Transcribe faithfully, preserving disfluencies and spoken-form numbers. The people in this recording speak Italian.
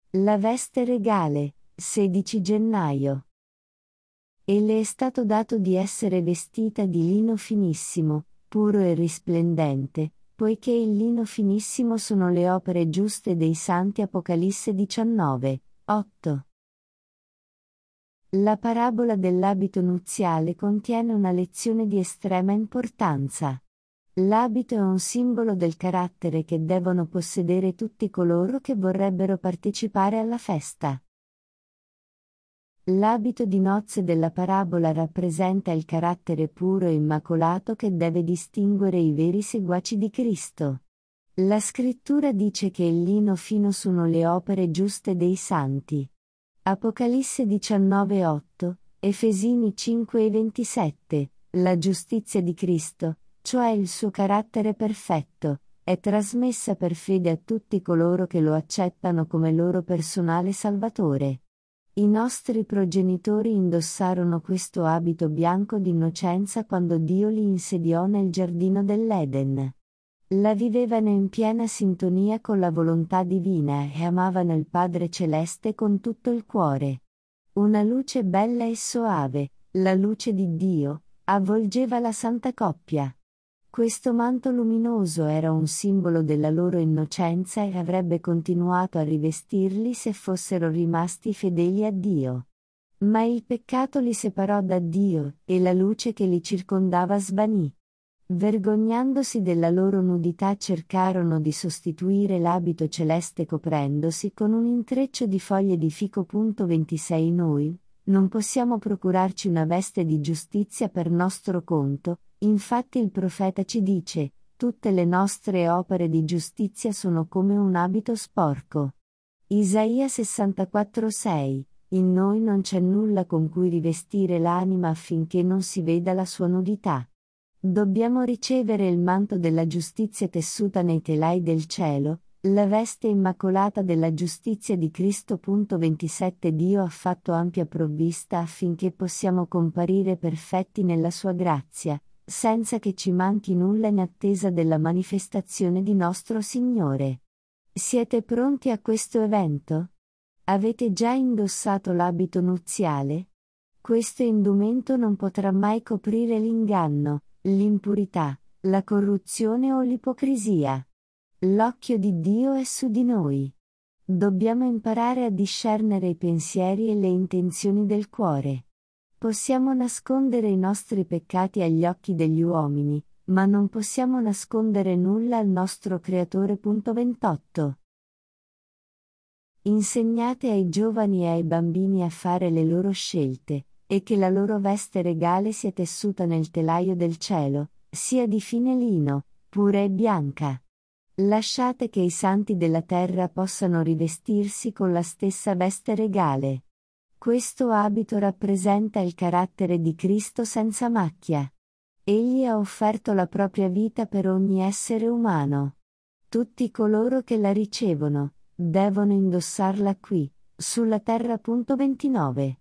La veste regale, sedici gennaio. E le è stato dato di essere vestita di lino finissimo, puro e risplendente, poiché il lino finissimo sono le opere giuste dei santi. Apocalisse diciannove, otto. La parabola dell'abito nuziale contiene una lezione di estrema importanza. L'abito è un simbolo del carattere che devono possedere tutti coloro che vorrebbero partecipare alla festa. L'abito di nozze della parabola rappresenta il carattere puro e immacolato che deve distinguere i veri seguaci di Cristo. La scrittura dice che il lino fino sono le opere giuste dei santi. Apocalisse diciannove otto, Efesini cinque ventisette, la giustizia di Cristo, cioè il suo carattere perfetto, è trasmessa per fede a tutti coloro che lo accettano come loro personale Salvatore. I nostri progenitori indossarono questo abito bianco di innocenza quando Dio li insediò nel giardino dell'Eden. La vivevano in piena sintonia con la volontà divina e amavano il Padre Celeste con tutto il cuore. Una luce bella e soave, la luce di Dio, avvolgeva la santa coppia. Questo manto luminoso era un simbolo della loro innocenza e avrebbe continuato a rivestirli se fossero rimasti fedeli a Dio. Ma il peccato li separò da Dio, e la luce che li circondava svanì. Vergognandosi della loro nudità cercarono di sostituire l'abito celeste coprendosi con un intreccio di foglie di fico. ventisei Noi, non possiamo procurarci una veste di giustizia per nostro conto, infatti il profeta ci dice, tutte le nostre opere di giustizia sono come un abito sporco. Isaia sessantaquattro sei, in noi non c'è nulla con cui rivestire l'anima affinché non si veda la sua nudità. Dobbiamo ricevere il manto della giustizia tessuta nei telai del cielo, la veste immacolata della giustizia di Cristo. ventisette Dio ha fatto ampia provvista affinché possiamo comparire perfetti nella sua grazia, senza che ci manchi nulla in attesa della manifestazione di nostro Signore. Siete pronti a questo evento? Avete già indossato l'abito nuziale? Questo indumento non potrà mai coprire l'inganno, l'impurità, la corruzione o l'ipocrisia. L'occhio di Dio è su di noi. Dobbiamo imparare a discernere i pensieri e le intenzioni del cuore. Possiamo nascondere i nostri peccati agli occhi degli uomini, ma non possiamo nascondere nulla al nostro Creatore. ventotto. Insegnate ai giovani e ai bambini a fare le loro scelte, e che la loro veste regale sia tessuta nel telaio del cielo, sia di fine lino, pura e bianca. Lasciate che i santi della terra possano rivestirsi con la stessa veste regale. Questo abito rappresenta il carattere di Cristo senza macchia. Egli ha offerto la propria vita per ogni essere umano. Tutti coloro che la ricevono, devono indossarla qui, sulla terra. ventinove.